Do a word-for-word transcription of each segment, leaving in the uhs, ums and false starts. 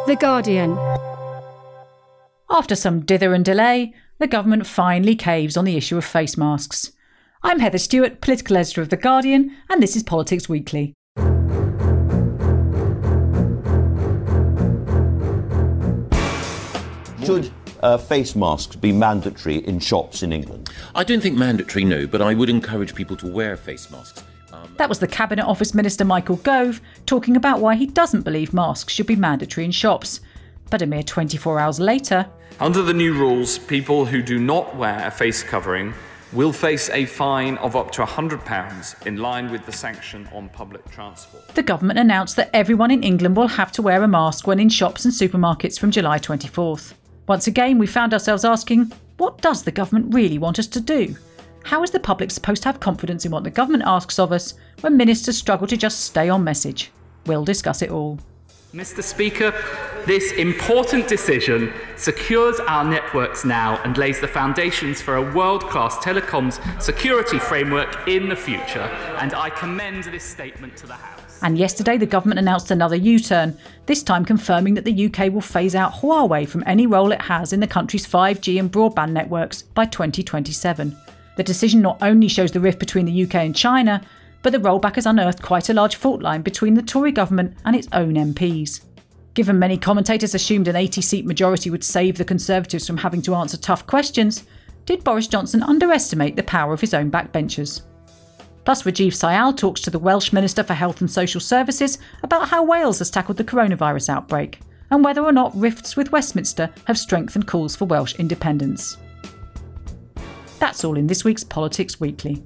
The Guardian. After some dither and delay, the government finally caves on the issue of face masks. I'm Heather Stewart, political editor of The Guardian, and this is Politics Weekly. Should uh, face masks be mandatory in shops in England? I don't think mandatory, no, but I would encourage people to wear face masks. Um, That was the Cabinet Office Minister Michael Gove talking about why he doesn't believe masks should be mandatory in shops. But a mere twenty-four hours later... Under the new rules, people who do not wear a face covering will face a fine of up to one hundred pounds, in line with the sanction on public transport. The government announced that everyone in England will have to wear a mask when in shops and supermarkets from July twenty-fourth. Once again, we found ourselves asking, what does the government really want us to do? How is the public supposed to have confidence in what the government asks of us when ministers struggle to just stay on message? We'll discuss it all. Mister Speaker, this important decision secures our networks now and lays the foundations for a world-class telecoms security framework in the future, and I commend this statement to the House. And yesterday the government announced another U-turn, this time confirming that the U K will phase out Huawei from any role it has in the country's five G and broadband networks by twenty twenty-seven. The decision not only shows the rift between the U K and China, but the rollback has unearthed quite a large fault line between the Tory government and its own M Ps. Given many commentators assumed an eighty-seat majority would save the Conservatives from having to answer tough questions, did Boris Johnson underestimate the power of his own backbenchers? Plus, Rajiv Syal talks to the Welsh Minister for Health and Social Services about how Wales has tackled the coronavirus outbreak, and whether or not rifts with Westminster have strengthened calls for Welsh independence. That's all in this week's Politics Weekly.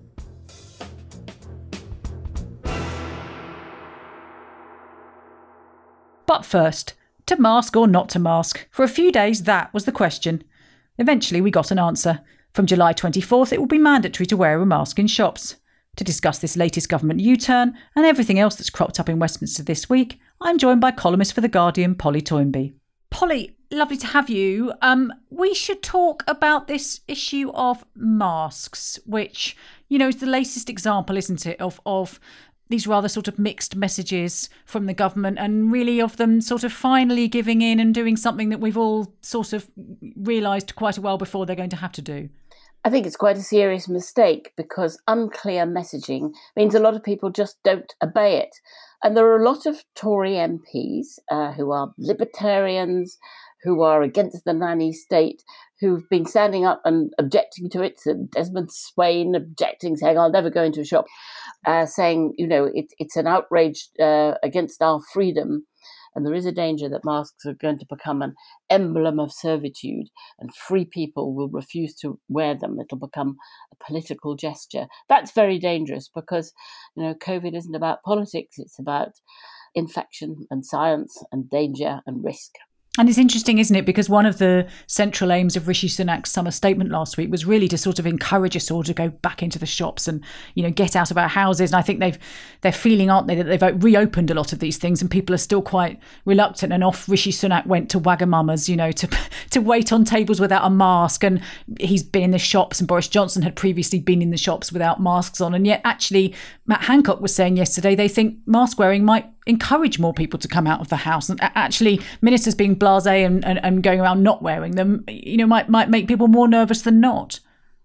But first, to mask or not to mask? For a few days, that was the question. Eventually, we got an answer. From July twenty-fourth, it will be mandatory to wear a mask in shops. To discuss this latest government U-turn and everything else that's cropped up in Westminster this week, I'm joined by columnist for The Guardian, Polly Toynbee. Polly, lovely to have you. Um, we should talk about this issue of masks, which, you know, is the latest example, isn't it, of of these rather sort of mixed messages from the government, and really of them sort of finally giving in and doing something that we've all sort of realised quite a while before they're going to have to do. I think it's quite a serious mistake, because unclear messaging means a lot of people just don't obey it. And there are a lot of Tory M Ps uh, who are libertarians, who are against the nanny state, who've been standing up and objecting to it. So Desmond Swayne objecting, saying, I'll never go into a shop, uh, saying, you know, it, it's an outrage uh, against our freedom. And there is a danger that masks are going to become an emblem of servitude, and free people will refuse to wear them. It'll become a political gesture. That's very dangerous, because, you know, COVID isn't about politics. It's about infection and science and danger and risk. And it's interesting, isn't it? Because one of the central aims of Rishi Sunak's summer statement last week was really to sort of encourage us all to go back into the shops and, you know, get out of our houses. And I think they've they're feeling, aren't they, that they've reopened a lot of these things, and people are still quite reluctant. And off Rishi Sunak went to Wagamama's, you know, to to wait on tables without a mask. And he's been in the shops, and Boris Johnson had previously been in the shops without masks on. And yet, actually, Matt Hancock was saying yesterday they think mask wearing might encourage more people to come out of the house. And actually, ministers being blasé and, and, and going around not wearing them, you know, might might make people more nervous than not.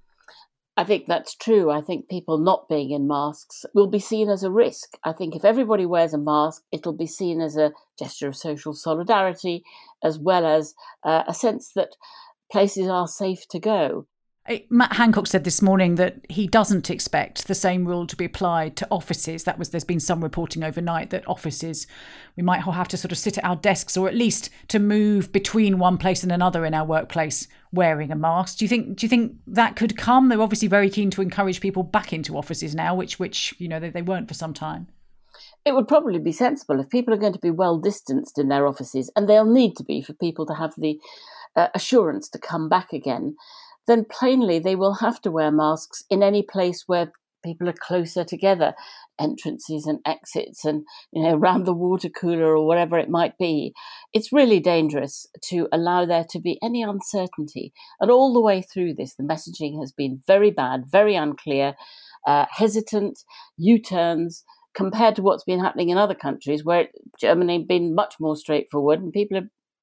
I think that's true. I think people not being in masks will be seen as a risk. I think if everybody wears a mask, it'll be seen as a gesture of social solidarity, as well as uh, a sense that places are safe to go. Matt Hancock said this morning that he doesn't expect the same rule to be applied to offices. That was, there's been some reporting overnight that offices, we might all have to sort of sit at our desks, or at least to move between one place and another in our workplace wearing a mask. Do you think do you think that could come? They're obviously very keen to encourage people back into offices now, which which you know they, they weren't for some time. It would probably be sensible if people are going to be well distanced in their offices, and they'll need to be for people to have the uh, assurance to come back again. Then plainly they will have to wear masks in any place where people are closer together, entrances and exits, and, you know, around the water cooler or whatever it might be. It's really dangerous to allow there to be any uncertainty. And all the way through this, the messaging has been very bad, very unclear, uh, hesitant, U-turns, compared to what's been happening in other countries, where Germany has been much more straightforward, and people have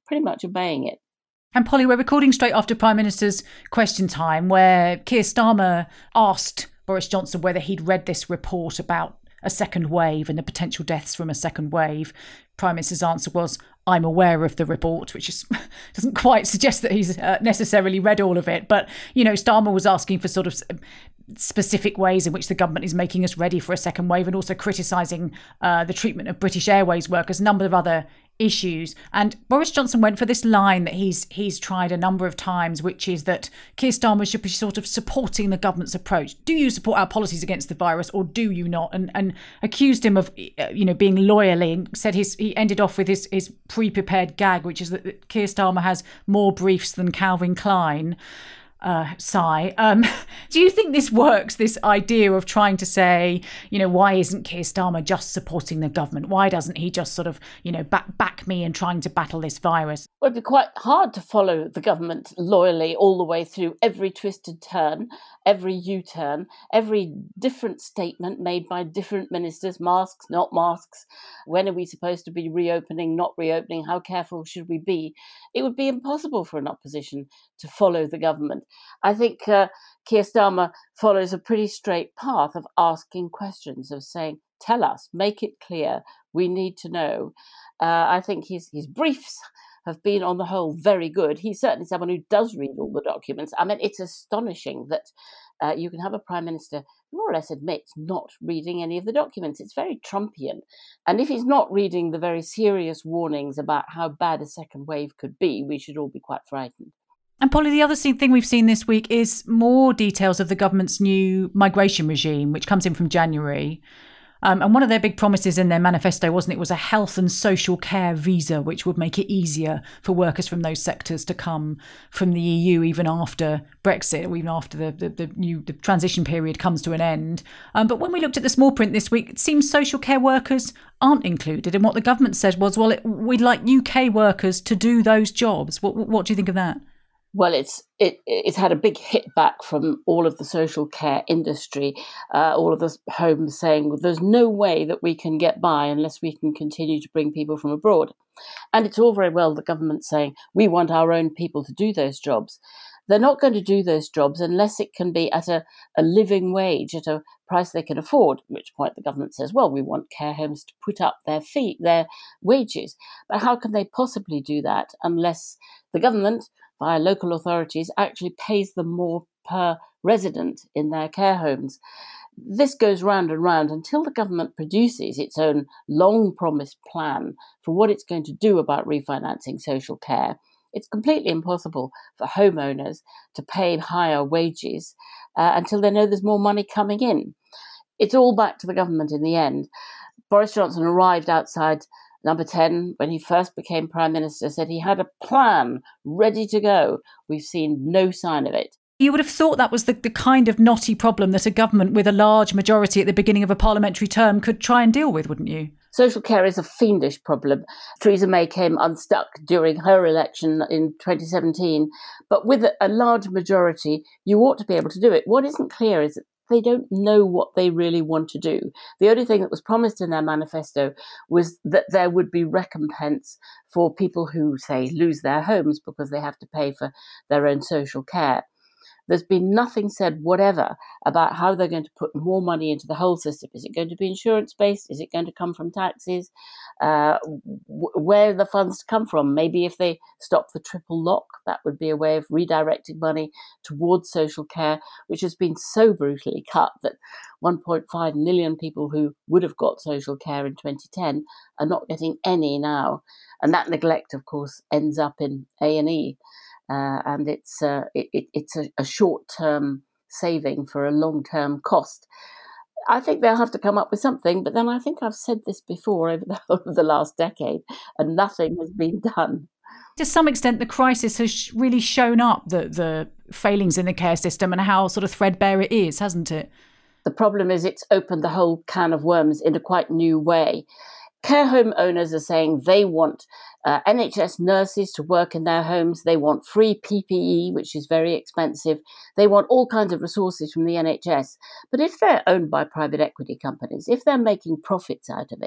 pretty much obeying it. And Polly, we're recording straight after Prime Minister's Question Time, where Keir Starmer asked Boris Johnson whether he'd read this report about a second wave and the potential deaths from a second wave. Prime Minister's answer was, I'm aware of the report, which is, doesn't quite suggest that he's uh, necessarily read all of it. But, you know, Starmer was asking for sort of specific ways in which the government is making us ready for a second wave, and also criticising uh, the treatment of British Airways workers, a number of other issues. And Boris Johnson went for this line that he's he's tried a number of times, which is that Keir Starmer should be sort of supporting the government's approach. Do you support our policies against the virus, or do you not? And and accused him of, you know, being loyally, and said his he ended off with his his pre-prepared gag, which is that Keir Starmer has more briefs than Calvin Klein. Uh, sigh. Um, do you think this works, this idea of trying to say, you know, why isn't Keir Starmer just supporting the government? Why doesn't he just sort of, you know, back, back me in trying to battle this virus? Well, it'd be quite hard to follow the government loyally all the way through every twisted turn, every U-turn, every different statement made by different ministers, masks, not masks. When are we supposed to be reopening, not reopening? How careful should we be? It would be impossible for an opposition to follow the government. I think uh, Keir Starmer follows a pretty straight path of asking questions, of saying, tell us, make it clear, we need to know. Uh, I think his, his briefs have been, on the whole, very good. He's certainly someone who does read all the documents. I mean, it's astonishing that uh, you can have a Prime Minister who more or less admits not reading any of the documents. It's very Trumpian. And if he's not reading the very serious warnings about how bad a second wave could be, we should all be quite frightened. And Polly, the other thing we've seen this week is more details of the government's new migration regime, which comes in from January. Um, and one of their big promises in their manifesto, wasn't it, was a health and social care visa, which would make it easier for workers from those sectors to come from the E U even after Brexit, or even after the, the, the new the transition period comes to an end. Um, but when we looked at the small print this week, it seems social care workers aren't included. And what the government said was, well, it, we'd like U K workers to do those jobs. What, what do you think of that? Well, it's it, it's had a big hit back from all of the social care industry, uh, all of the homes saying, well, there's no way that we can get by unless we can continue to bring people from abroad. And it's all very well the government saying, we want our own people to do those jobs. They're not going to do those jobs unless it can be at a, a living wage, at a price they can afford, at which point the government says, well, we want care homes to put up their fee, their wages. But how can they possibly do that unless the government, via local authorities, actually pays them more per resident in their care homes? This goes round and round until the government produces its own long-promised plan for what it's going to do about refinancing social care. It's completely impossible for homeowners to pay higher wages uh, until they know there's more money coming in. It's all back to the government in the end. Boris Johnson arrived outside Number ten, when he first became Prime Minister, said he had a plan ready to go. We've seen no sign of it. You would have thought that was the, the kind of knotty problem that a government with a large majority at the beginning of a parliamentary term could try and deal with, wouldn't you? Social care is a fiendish problem. Theresa May came unstuck during her election in twenty seventeen. But with a large majority, you ought to be able to do it. What isn't clear is that they don't know what they really want to do. The only thing that was promised in their manifesto was that there would be recompense for people who, say, lose their homes because they have to pay for their own social care. There's been nothing said whatever about how they're going to put more money into the whole system. Is it going to be insurance-based? Is it going to come from taxes? Uh, w- where are the funds to come from? Maybe if they stop the triple lock, that would be a way of redirecting money towards social care, which has been so brutally cut that one point five million people who would have got social care in twenty ten are not getting any now. And that neglect, of course, ends up in A and E. Uh, and it's uh, it, it, it's a, a short-term saving for a long-term cost. I think they'll have to come up with something, but then I think I've said this before over the whole of the last decade, and nothing has been done. To some extent, the crisis has really shown up the, the failings in the care system and how sort of threadbare it is, hasn't it? The problem is it's opened the whole can of worms in a quite new way. Care home owners are saying they want uh, N H S nurses to work in their homes. They want free P P E, which is very expensive. They want all kinds of resources from the N H S. But if they're owned by private equity companies, if they're making profits out of it,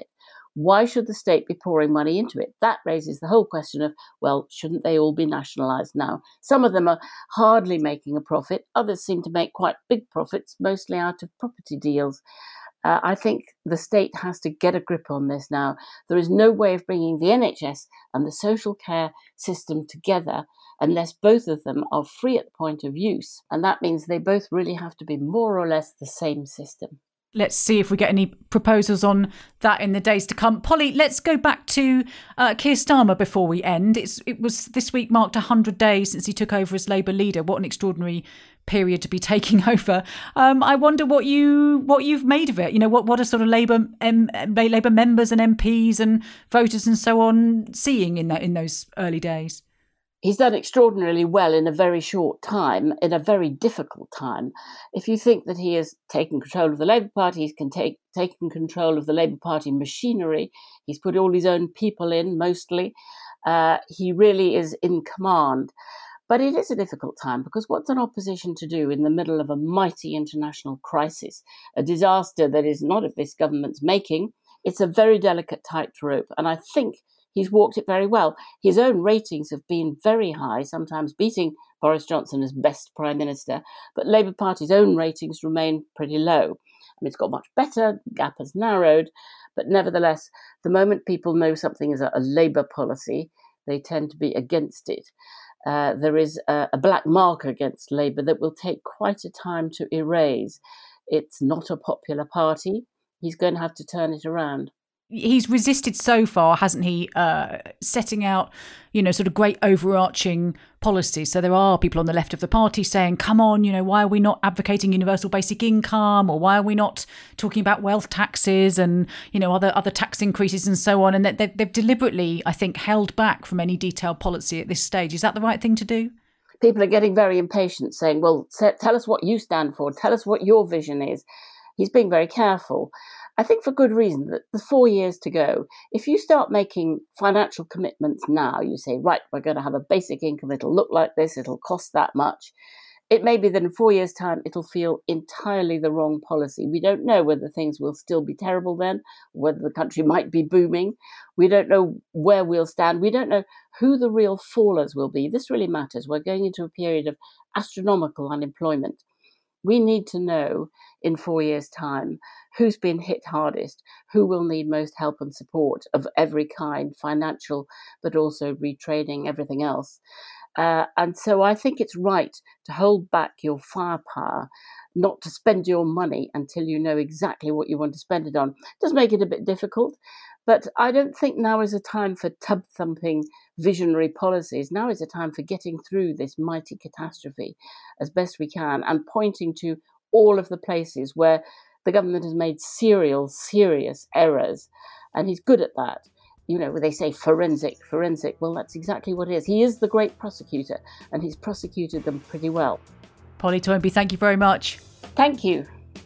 Why should the state be pouring money into it? That raises the whole question of, well, shouldn't they all be nationalised now? Some of them are hardly making a profit. Others seem to make quite big profits, mostly out of property deals. Uh, I think the state has to get a grip on this now. There is no way of bringing the N H S and the social care system together unless both of them are free at the point of use. And that means they both really have to be more or less the same system. Let's see if we get any proposals on that in the days to come. Polly, let's go back to uh, Keir Starmer before we end. It's, it was this week marked one hundred days since he took over as Labour leader. What an extraordinary period to be taking over. Um, I wonder what you what you've made of it. You know, what what are sort of Labour um, Labour members and M Ps and voters and so on seeing in that in those early days? He's done extraordinarily well in a very short time, in a very difficult time. If you think that he has taken control of the Labour Party, he's can take, taken control of the Labour Party machinery, he's put all his own people in, mostly. Uh, he really is in command. But it is a difficult time because what's an opposition to do in the middle of a mighty international crisis, a disaster that is not of this government's making? It's a very delicate tightrope. And I think he's walked it very well. His own ratings have been very high, sometimes beating Boris Johnson as best Prime Minister, but Labour Party's own ratings remain pretty low. I mean, it's got much better, the gap has narrowed, but nevertheless, the moment people know something is a, a Labour policy, they tend to be against it. Uh, there is a, a black mark against Labour that will take quite a time to erase. It's not a popular party. He's going to have to turn it around. He's resisted so far, hasn't he, uh, setting out, you know, sort of great overarching policies. So there are people on the left of the party saying, come on, you know, why are we not advocating universal basic income, or why are we not talking about wealth taxes and, you know, other other tax increases and so on? And that they've, they've deliberately, I think, held back from any detailed policy at this stage. Is that the right thing to do? People are getting very impatient, saying, well, tell us what you stand for. Tell us what your vision is. He's being very careful. I think for good reason, that the four years to go, if you start making financial commitments now, you say, right, we're going to have a basic income, it'll look like this, it'll cost that much. It may be that in four years' time, it'll feel entirely the wrong policy. We don't know whether things will still be terrible then, whether the country might be booming. We don't know where we'll stand. We don't know who the real fallers will be. This really matters. We're going into a period of astronomical unemployment. We need to know in four years' time who's been hit hardest, who will need most help and support of every kind, financial, but also retraining, everything else. Uh, and so I think it's right to hold back your firepower, not to spend your money until you know exactly what you want to spend it on. It does make it a bit difficult, but I don't think now is a time for tub-thumping visionary policies. Now is a time for getting through this mighty catastrophe as best we can and pointing to all of the places where the government has made serial, serious errors. And he's good at that. You know, they say forensic, forensic. Well, that's exactly what it is. He is the great prosecutor, and he's prosecuted them pretty well. Polly Toynbee, thank you very much. Thank you.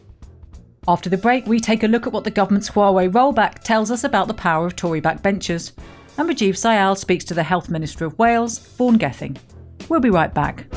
After the break, we take a look at what the government's Huawei rollback tells us about the power of Tory backbenchers. And Rajiv Syal speaks to the Health Minister of Wales, Vaughan Gething. We'll be right back.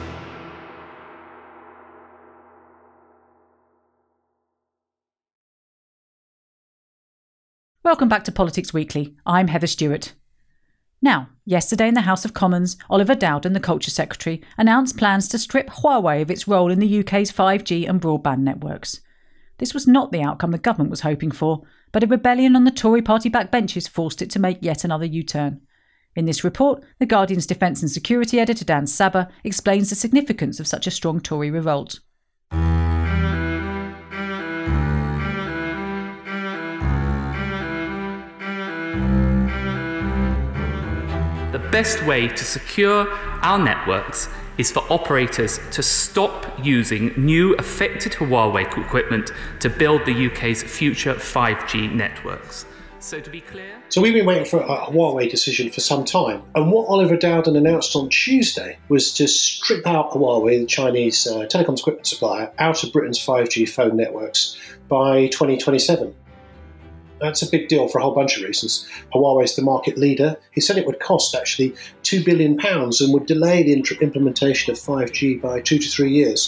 Welcome back to Politics Weekly. I'm Heather Stewart. Now, yesterday in the House of Commons, Oliver Dowden, the Culture Secretary, announced plans to strip Huawei of its role in the U K's five G and broadband networks. This was not the outcome the government was hoping for, but a rebellion on the Tory party backbenches forced it to make yet another U-turn. In this report, The Guardian's Defence and Security editor Dan Saber explains the significance of such a strong Tory revolt. The best way to secure our networks is for operators to stop using new affected Huawei equipment to build the U K's future five G networks. So to be clear... So we've been waiting for a Huawei decision for some time. And what Oliver Dowden announced on Tuesday was to strip out Huawei, the Chinese uh, telecoms equipment supplier, out of Britain's five G phone networks by twenty twenty-seven. That's a big deal for a whole bunch of reasons. Huawei's the market leader. He said it would cost actually two billion pounds and would delay the implementation of five G by two to three years.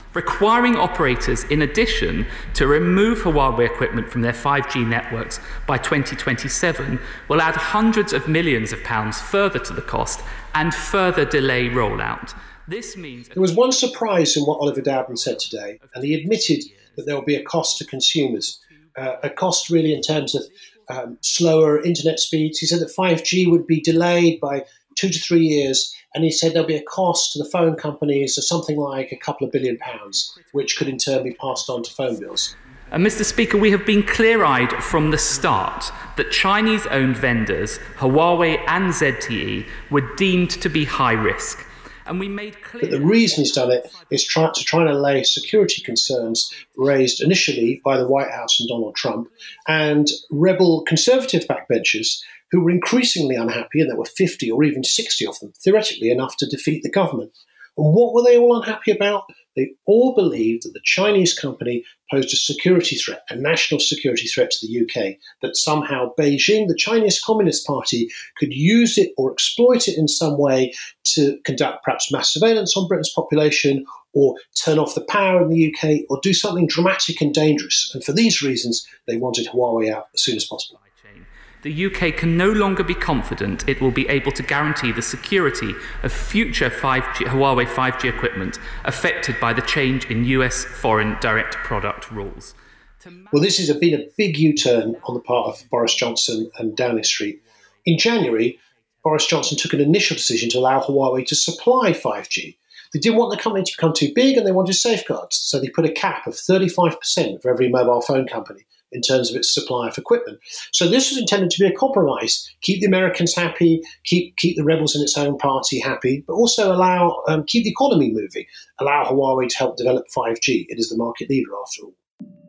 requiring operators, in addition, to remove Huawei equipment from their five G networks by twenty twenty-seven will add hundreds of millions of pounds further to the cost and further delay rollout. This means there was one surprise in what Oliver Dowden said today, and he admitted that there will be a cost to consumers, uh, a cost really in terms of um, slower internet speeds. He said that five G would be delayed by two to three years, and he said there'll be a cost to the phone companies of something like a couple of billion pounds, which could in turn be passed on to phone bills. And Mister Speaker, we have been clear-eyed from the start that Chinese-owned vendors, Huawei and Z T E, were deemed to be high risk. And we made clear that the reason he's done it is try, to try and allay security concerns raised initially by the White House and Donald Trump and rebel conservative backbenchers who were increasingly unhappy, and there were fifty or even sixty of them, theoretically enough to defeat the government. And what were they all unhappy about? They all believed that the Chinese company posed a security threat, a national security threat to the U K, that somehow Beijing, the Chinese Communist Party, could use it or exploit it in some way to conduct perhaps mass surveillance on Britain's population or turn off the power in the U K or do something dramatic and dangerous. And for these reasons, they wanted Huawei out as soon as possible. The U K can no longer be confident it will be able to guarantee the security of future five G, Huawei five G equipment affected by the change in U S foreign direct product rules. Well, this has been a big U-turn on the part of Boris Johnson and Downing Street. In January, Boris Johnson took an initial decision to allow Huawei to supply five G. They didn't want the company to become too big and they wanted safeguards, so they put a cap of thirty-five percent for every mobile phone company in terms of its supply of equipment. So this was intended to be a compromise, keep the Americans happy, keep keep the rebels in its own party happy, but also allow um, keep the economy moving, allow Huawei to help develop five G. It is the market leader after all.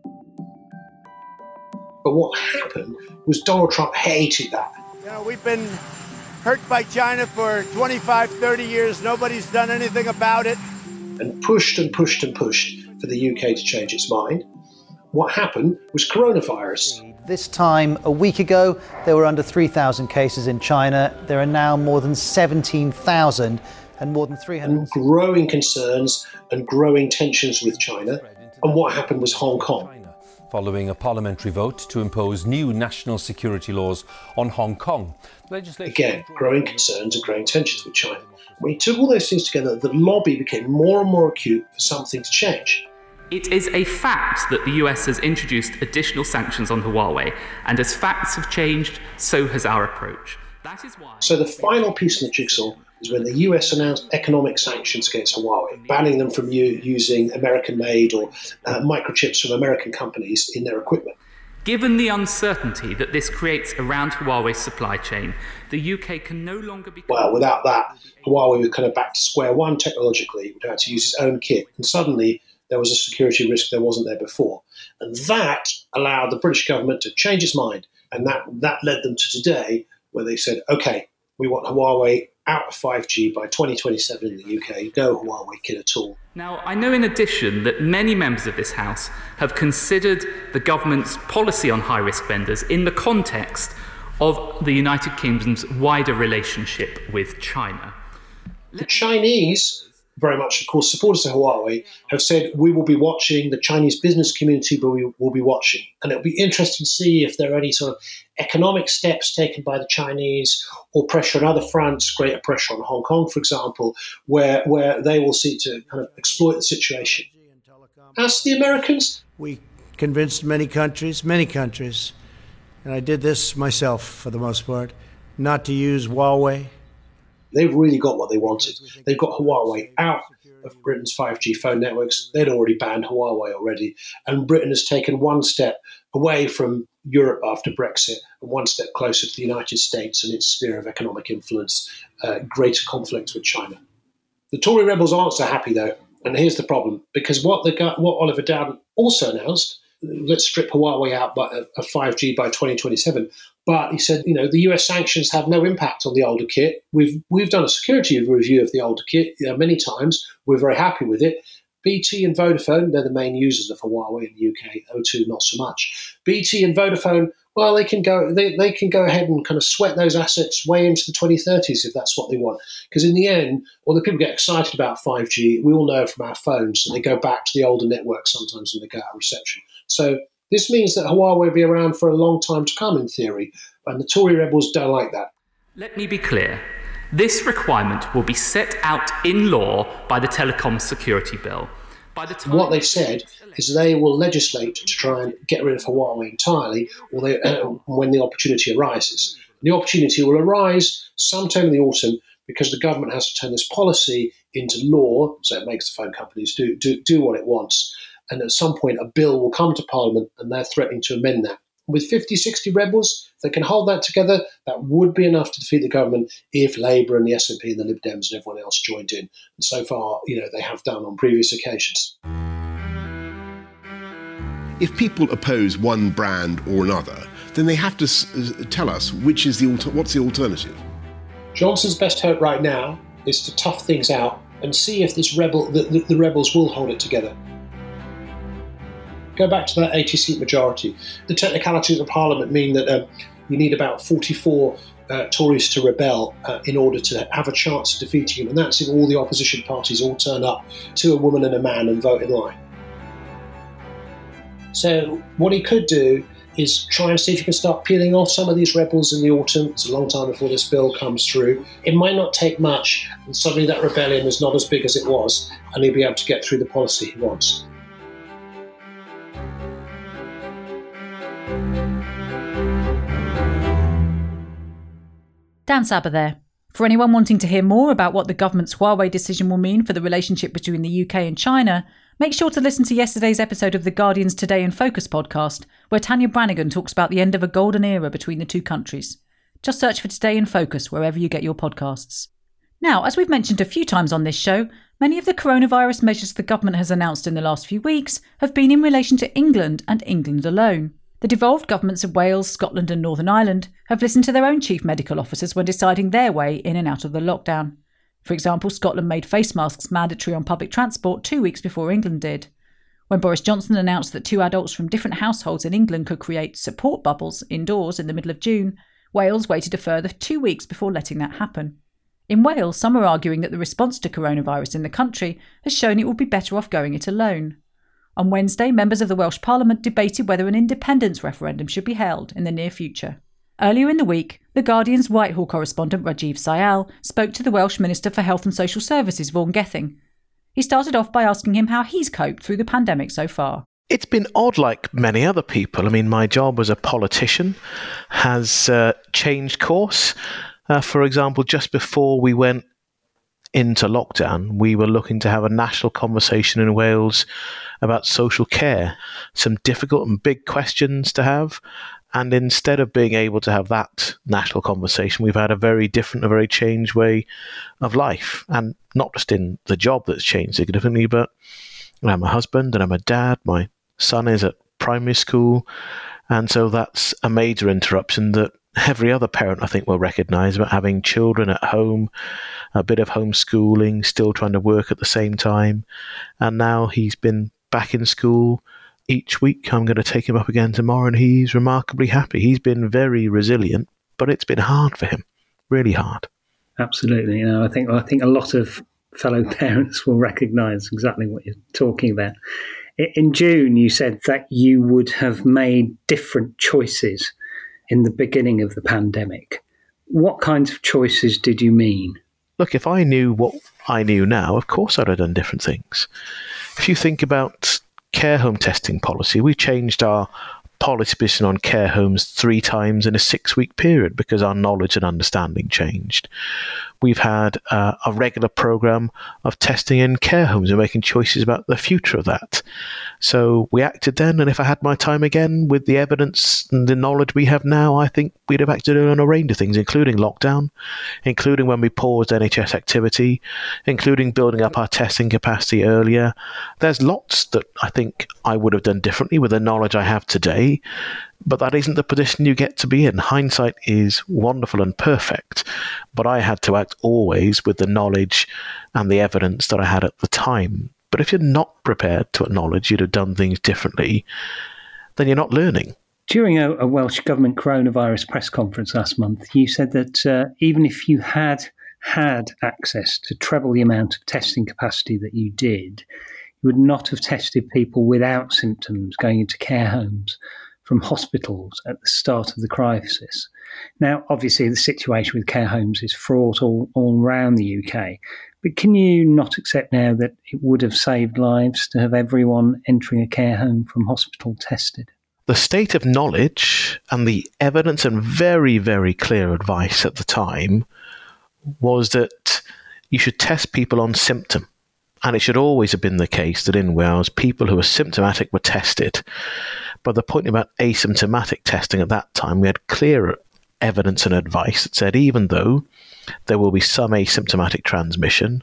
But what happened was Donald Trump hated that. You know, we've been hurt by China for twenty-five, thirty years. Nobody's done anything about it. And pushed and pushed and pushed for the U K to change its mind. What happened was coronavirus. This time a week ago, there were under three thousand cases in China. There are now more than seventeen thousand and more than three hundred. And growing concerns and growing tensions with China. And what happened was Hong Kong. Following a parliamentary vote to impose new national security laws on Hong Kong. Again, growing concerns and growing tensions with China. When you took all those things together, the lobby became more and more acute for something to change. It is a fact that the U S has introduced additional sanctions on Huawei, and as facts have changed, so has our approach. That is why. So the final piece in the jigsaw is when the U S announced economic sanctions against Huawei, banning them from u- using American-made or uh, microchips from American companies in their equipment. Given the uncertainty that this creates around Huawei's supply chain, the U K can no longer be... Well, without that, Huawei was kind of back to square one technologically. It would have to use its own kit. And suddenly, there was a security risk there wasn't there before. And that allowed the British government to change its mind. And that, that led them to today, where they said, OK, we want Huawei out of five G by twenty twenty-seven in the U K. No Huawei kit at all. Now, I know in addition that many members of this House have considered the government's policy on high-risk vendors in the context of the United Kingdom's wider relationship with China. The Chinese, very much, of course, supporters of Huawei, have said we will be watching, the Chinese business community will, will be watching. And it'll be interesting to see if there are any sort of economic steps taken by the Chinese or pressure on other fronts, greater pressure on Hong Kong, for example, where, where they will seek to kind of exploit the situation. As the Americans, we convinced many countries, many countries, and I did this myself for the most part, not to use Huawei. They've really got what they wanted. They've got Huawei out of Britain's five G phone networks. They'd already banned Huawei already. And Britain has taken one step away from Europe after Brexit and one step closer to the United States and its sphere of economic influence, uh, greater conflict with China. The Tory rebels aren't so happy, though. And here's the problem. Because what, the, what Oliver Dowden also announced, let's strip Huawei out by, of five G by twenty twenty-seven. But he said, you know, the U S sanctions have no impact on the older kit. We've we've done a security review of the older kit you know, many times. We're very happy with it. B T and Vodafone, they're the main users of Huawei in the U K. O two, not so much. B T and Vodafone, Well, they can go. They, they can go ahead and kind of sweat those assets way into the twenty thirties if that's what they want. Because in the end, although people get excited about five G, we all know from our phones that they go back to the older networks sometimes when they go out of reception. So this means that Huawei will be around for a long time to come, in theory, and the Tory rebels don't like that. Let me be clear. This requirement will be set out in law by the Telecom Security Bill. By the time what they've said is they will legislate to try and get rid of Huawei entirely, or they, uh, when the opportunity arises. The opportunity will arise sometime in the autumn because the government has to turn this policy into law, so it makes the phone companies do, do, do what it wants. And at some point, a bill will come to Parliament, and they're threatening to amend that. With fifty, sixty rebels, if they can hold that together, that would be enough to defeat the government if Labour and the S N P and the Lib Dems and everyone else joined in. And so far, you know, they have done on previous occasions. If people oppose one brand or another, then they have to s- tell us which is the alter- what's the alternative. Johnson's best hope right now is to tough things out and see if this rebel, the, the, the rebels will hold it together. Go back to that eighty-seat majority. The technicalities of Parliament mean that um, you need about forty-four uh, Tories to rebel uh, in order to have a chance of defeating him, and that's if all the opposition parties all turn up to a woman and a man and vote in line. So what he could do is try and see if he can start peeling off some of these rebels in the autumn. It's a long time before this bill comes through. It might not take much, and suddenly that rebellion is not as big as it was, and he'll be able to get through the policy he wants. Dan Saber there. For anyone wanting to hear more about what the government's Huawei decision will mean for the relationship between the U K and China, make sure to listen to yesterday's episode of the Guardian's Today in Focus podcast, where Tanya Branigan talks about the end of a golden era between the two countries. Just search for Today in Focus wherever you get your podcasts. Now, as we've mentioned a few times on this show, many of the coronavirus measures the government has announced in the last few weeks have been in relation to England and England alone. The devolved governments of Wales, Scotland and Northern Ireland have listened to their own chief medical officers when deciding their way in and out of the lockdown. For example, Scotland made face masks mandatory on public transport two weeks before England did. When Boris Johnson announced that two adults from different households in England could create support bubbles indoors in the middle of June, Wales waited a further two weeks before letting that happen. In Wales, some are arguing that the response to coronavirus in the country has shown it would be better off going it alone. On Wednesday, members of the Welsh Parliament debated whether an independence referendum should be held in the near future. Earlier in the week, The Guardian's Whitehall correspondent Rajiv Syal spoke to the Welsh Minister for Health and Social Services, Vaughan Gething. He started off by asking him how he's coped through the pandemic so far. It's been odd like many other people. I mean, my job as a politician has uh, changed course. Uh, for example, just before we went into lockdown, we were looking to have a national conversation in Wales about social care, some difficult and big questions to have. And instead of being able to have that national conversation, we've had a very different, a very changed way of life. And not just in the job that's changed significantly, but I'm a husband and I'm a dad. My son is at primary school. And so that's a major interruption that every other parent, I think, will recognise, about having children at home, a bit of homeschooling, still trying to work at the same time. And now he's been back in school each week. I'm going to take him up again tomorrow, and he's remarkably happy. He's been very resilient, but it's been hard for him, really hard. Absolutely. You know, I think I think a lot of fellow parents will recognise exactly what you're talking about. In June, you said that you would have made different choices in the beginning of the pandemic. What kinds of choices did you mean? Look, if I knew what I knew now, of course I'd have done different things. If you think about care home testing policy, we changed our policy position on care homes three times in a six-week period because our knowledge and understanding changed. We've had uh, a regular program of testing in care homes and making choices about the future of that. So we acted then, and if I had my time again with the evidence and the knowledge we have now, I think we'd have acted on a range of things, including lockdown, including when we paused N H S activity, including building up our testing capacity earlier. There's lots that I think I would have done differently with the knowledge I have today, but that isn't the position you get to be in. Hindsight is wonderful and perfect, but I had to act always with the knowledge and the evidence that I had at the time. But if you're not prepared to acknowledge you'd have done things differently, then you're not learning. During a, a Welsh Government coronavirus press conference last month, you said that uh, even if you had had access to treble the amount of testing capacity that you did, you would not have tested people without symptoms going into care homes from hospitals at the start of the crisis. Now, obviously, the situation with care homes is fraught all, all around the U K, but can you not accept now that it would have saved lives to have everyone entering a care home from hospital tested? The state of knowledge and the evidence and very, very clear advice at the time was that you should test people on symptom. And it should always have been the case that in Wales, people who were symptomatic were tested. But the point about asymptomatic testing at that time, we had clear evidence and advice that said even though there will be some asymptomatic transmission,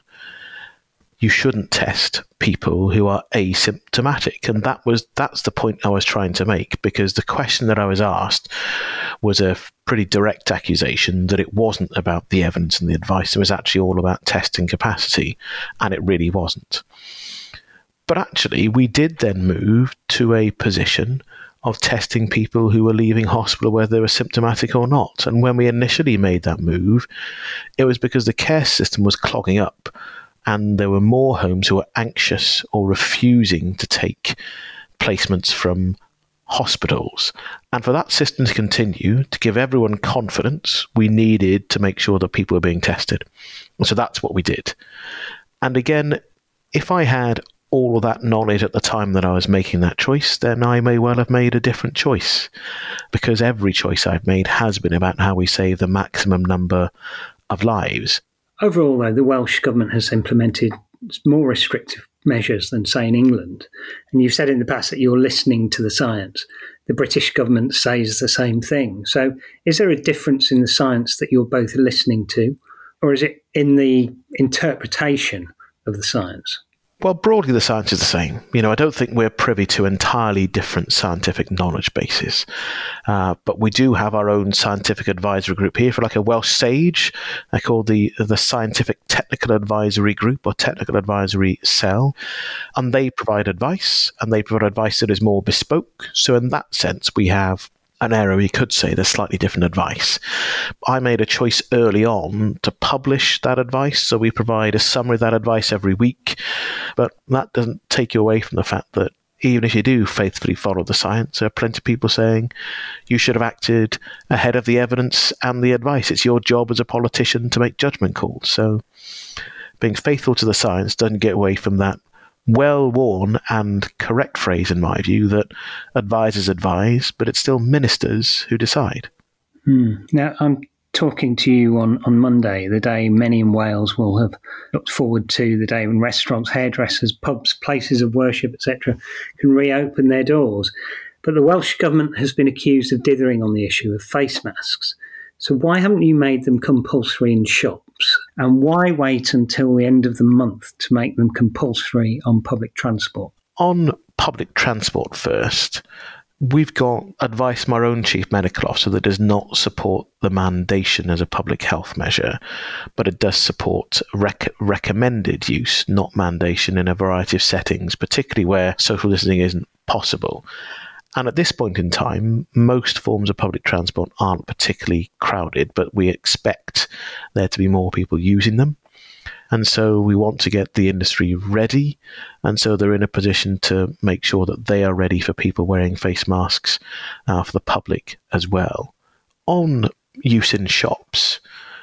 you shouldn't test people who are asymptomatic. And that was that's the point I was trying to make, because the question that I was asked was a pretty direct accusation that it wasn't about the evidence and the advice. It was actually all about testing capacity, and it really wasn't. But actually, we did then move to a position of testing people who were leaving hospital, whether they were symptomatic or not. And when we initially made that move, it was because the care system was clogging up, and there were more homes who were anxious or refusing to take placements from hospitals. And for that system to continue, to give everyone confidence, we needed to make sure that people were being tested. And so that's what we did. And again, if I had all of that knowledge at the time that I was making that choice, then I may well have made a different choice, because every choice I've made has been about how we save the maximum number of lives. Overall, though, the Welsh Government has implemented more restrictive measures than, say, in England. And you've said in the past that you're listening to the science. The British government says the same thing. So is there a difference in the science that you're both listening to, or is it in the interpretation of the science? Well, broadly, the science is the same. You know, I don't think we're privy to entirely different scientific knowledge bases. Uh, but we do have our own scientific advisory group here for like a Welsh SAGE. They're called the, the Scientific Technical Advisory Group or Technical Advisory Cell. And they provide advice, and they provide advice that is more bespoke. So in that sense, we have an area we could say there's slightly different advice. I made a choice early on to publish that advice, so we provide a summary of that advice every week. But that doesn't take you away from the fact that even if you do faithfully follow the science, there are plenty of people saying you should have acted ahead of the evidence and the advice. It's your job as a politician to make judgment calls. So being faithful to the science doesn't get away from that well-worn and correct phrase, in my view, that advisors advise, but it's still ministers who decide. Hmm. Now, I'm talking to you on, on Monday, the day many in Wales will have looked forward to, the day when restaurants, hairdressers, pubs, places of worship, et cetera, can reopen their doors. But the Welsh Government has been accused of dithering on the issue of face masks. So why haven't you made them compulsory in shops? And why wait until the end of the month to make them compulsory on public transport? On public transport first, we've got advice from our own chief medical officer that does not support the mandation as a public health measure, but it does support rec- recommended use, not mandation, in a variety of settings, particularly where social distancing isn't possible. And at this point in time, most forms of public transport aren't particularly crowded, but we expect there to be more people using them. And so we want to get the industry ready. And so they're in a position to make sure that they are ready for people wearing face masks uh, for the public as well. On use in shops,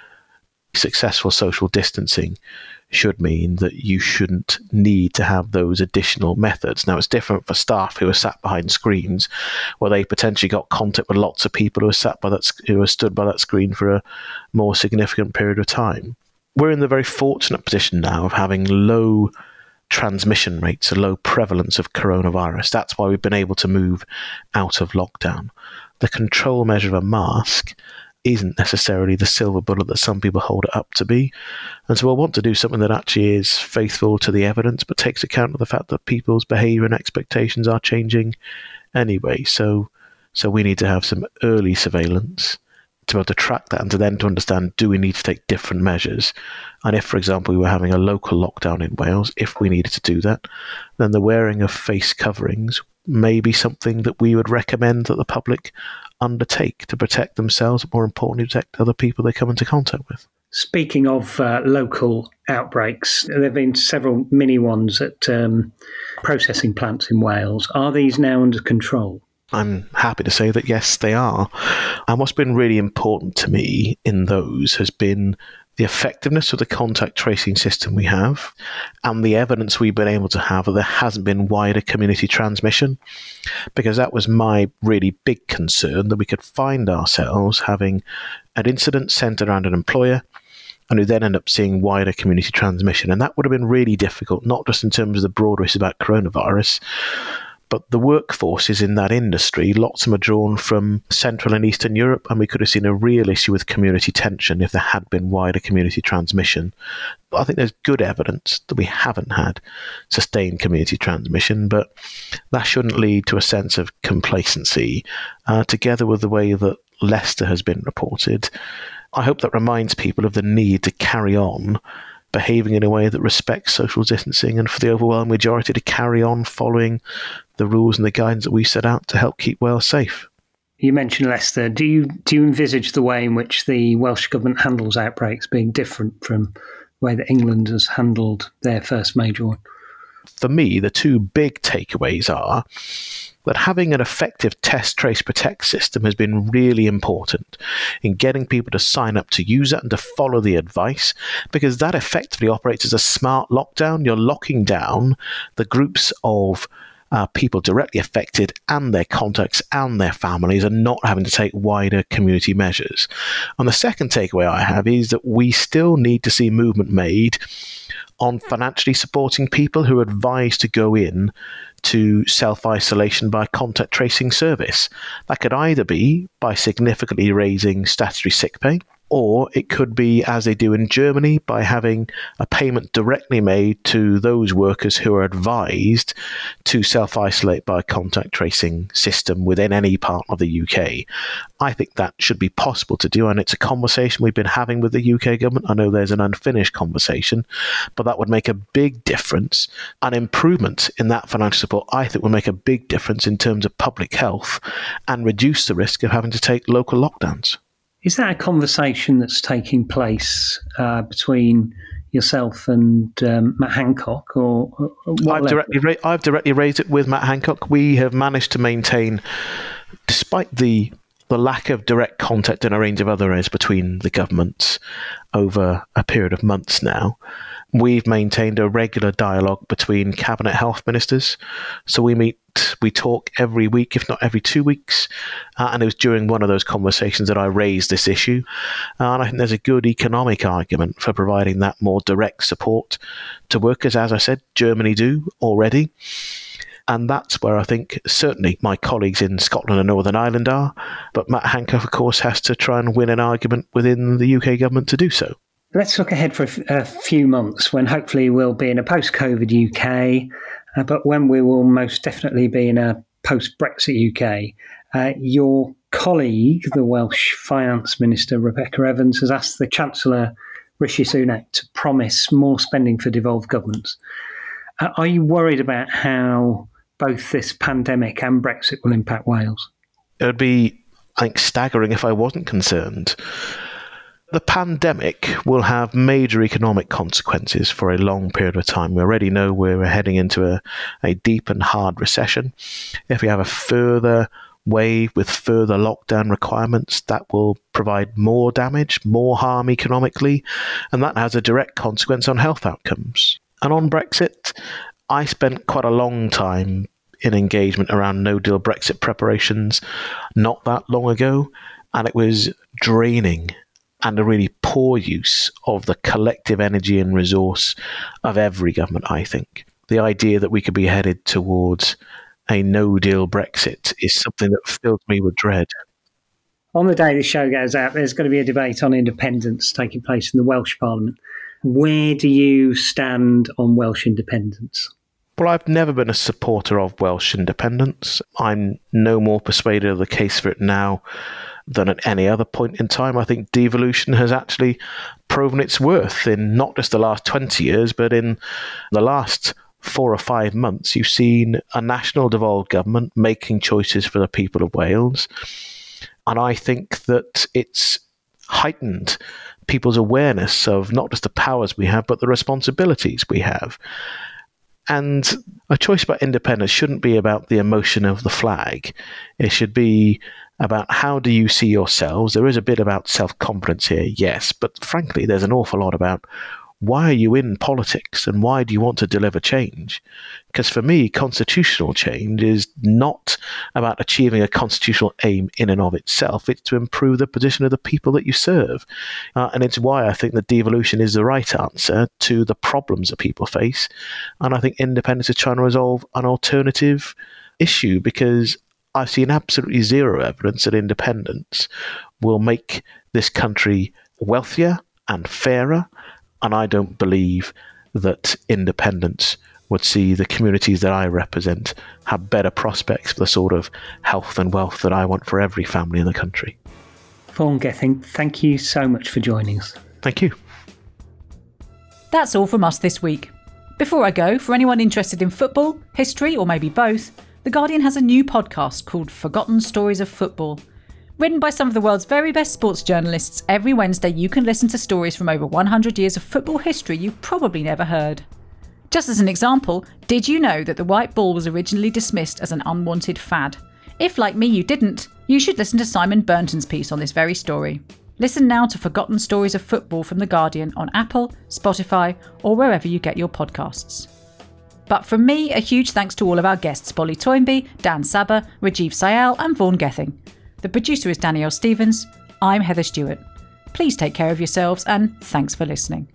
successful social distancing should mean that you shouldn't need to have those additional methods. Now, it's different for staff who are sat behind screens, where they potentially got contact with lots of people who are sat by that, who are stood by that screen for a more significant period of time. We're in the very fortunate position now of having low transmission rates, a low prevalence of coronavirus. That's why we've been able to move out of lockdown. The control measure of a mask isn't necessarily the silver bullet that some people hold it up to be. And so I want to do something that actually is faithful to the evidence, but takes account of the fact that people's behaviour and expectations are changing anyway. So, so we need to have some early surveillance, to be able to track that and to then to understand, do we need to take different measures? And if, for example, we were having a local lockdown in Wales, if we needed to do that, then the wearing of face coverings may be something that we would recommend that the public undertake to protect themselves, but more importantly, protect other people they come into contact with. Speaking of uh, local outbreaks, there have been several mini ones at um, processing plants in Wales. Are these now under control? I'm happy to say that yes, they are. And what's been really important to me in those has been the effectiveness of the contact tracing system we have and the evidence we've been able to have that there hasn't been wider community transmission, because that was my really big concern, that we could find ourselves having an incident centred around an employer and who then end up seeing wider community transmission. And that would have been really difficult, not just in terms of the broader issue about coronavirus, but the workforces in that industry, lots of them are drawn from Central and Eastern Europe, and we could have seen a real issue with community tension if there had been wider community transmission. I think there's good evidence that we haven't had sustained community transmission, but that shouldn't lead to a sense of complacency, uh, together with the way that Leicester has been reported. I hope that reminds people of the need to carry on behaving in a way that respects social distancing, and for the overwhelming majority to carry on following the rules and the guidance that we set out to help keep Wales safe. You mentioned Leicester. Do you do you envisage the way in which the Welsh Government handles outbreaks being different from the way that England has handled their first major one? For me, the two big takeaways are that having an effective test, trace, protect system has been really important in getting people to sign up to use it and to follow the advice, because that effectively operates as a smart lockdown. You're locking down the groups of uh, people directly affected and their contacts and their families, and not having to take wider community measures. And the second takeaway I have is that we still need to see movement made on financially supporting people who are advised to go in to self-isolation by contact tracing service. That could either be by significantly raising statutory sick pay, or it could be, as they do in Germany, by having a payment directly made to those workers who are advised to self-isolate by a contact tracing system within any part of the U K. I think that should be possible to do, and it's a conversation we've been having with the U K government. I know there's an unfinished conversation, but that would make a big difference. An improvement in that financial support, I think, will make a big difference in terms of public health and reduce the risk of having to take local lockdowns. Is that a conversation that's taking place uh, between yourself and um, Matt Hancock? Or, or what I've directly, ra- I've directly raised it with Matt Hancock. We have managed to maintain, despite the the lack of direct contact in a range of other areas between the governments over a period of months now, we've maintained a regular dialogue between Cabinet Health Ministers. So we meet, we talk every week, if not every two weeks. Uh, and it was during one of those conversations that I raised this issue. Uh, and I think there's a good economic argument for providing that more direct support to workers, as I said, Germany do already. And that's where I think certainly my colleagues in Scotland and Northern Ireland are. But Matt Hancock, of course, has to try and win an argument within the U K government to do so. Let's look ahead for a, f- a few months when hopefully we'll be in a post-COVID U K, uh, but when we will most definitely be in a post-Brexit U K. Uh, your colleague, the Welsh Finance Minister, Rebecca Evans, has asked the Chancellor, Rishi Sunak, to promise more spending for devolved governments. Uh, are you worried about how both this pandemic and Brexit will impact Wales? It would be, I think, staggering if I wasn't concerned. The pandemic will have major economic consequences for a long period of time. We already know we're heading into a, a deep and hard recession. If we have a further wave with further lockdown requirements, that will provide more damage, more harm economically, and that has a direct consequence on health outcomes. And on Brexit, I spent quite a long time in engagement around no-deal Brexit preparations not that long ago, and it was draining and a really poor use of the collective energy and resource of every government, I think. The idea that we could be headed towards a no-deal Brexit is something that fills me with dread. On the day the show goes out, there's going to be a debate on independence taking place in the Welsh Parliament. Where do you stand on Welsh independence? Well, I've never been a supporter of Welsh independence. I'm no more persuaded of the case for it now than at any other point in time. I think devolution has actually proven its worth in not just the last twenty years, but in the last four or five months. You've seen a national devolved government making choices for the people of Wales. And I think that it's heightened people's awareness of not just the powers we have, but the responsibilities we have. And a choice about independence shouldn't be about the emotion of the flag. It should be about how do you see yourselves. There is a bit about self-confidence here, yes, but frankly, there's an awful lot about why are you in politics and why do you want to deliver change? Because for me, constitutional change is not about achieving a constitutional aim in and of itself. It's to improve the position of the people that you serve. Uh, and it's why I think that devolution is the right answer to the problems that people face. And I think independence is trying to resolve an alternative issue, because I've seen absolutely zero evidence that independence will make this country wealthier and fairer. And I don't believe that independence would see the communities that I represent have better prospects for the sort of health and wealth that I want for every family in the country. Vaughan Gething, thank you so much for joining us. Thank you. That's all from us this week. Before I go, for anyone interested in football, history, or maybe both, The Guardian has a new podcast called Forgotten Stories of Football. Written by some of the world's very best sports journalists, every Wednesday you can listen to stories from over one hundred years of football history you've probably never heard. Just as an example, did you know that the white ball was originally dismissed as an unwanted fad? If, like me, you didn't, you should listen to Simon Burnton's piece on this very story. Listen now to Forgotten Stories of Football from The Guardian on Apple, Spotify, or wherever you get your podcasts. But from me, a huge thanks to all of our guests, Polly Toynbee, Dan Saber, Rajiv Sayal and Vaughan Gething. The producer is Danielle Stevens. I'm Heather Stewart. Please take care of yourselves and thanks for listening.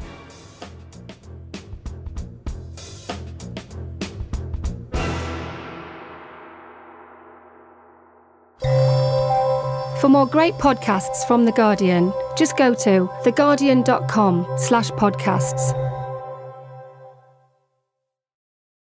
For more great podcasts from The Guardian, just go to theguardian.com slash podcasts.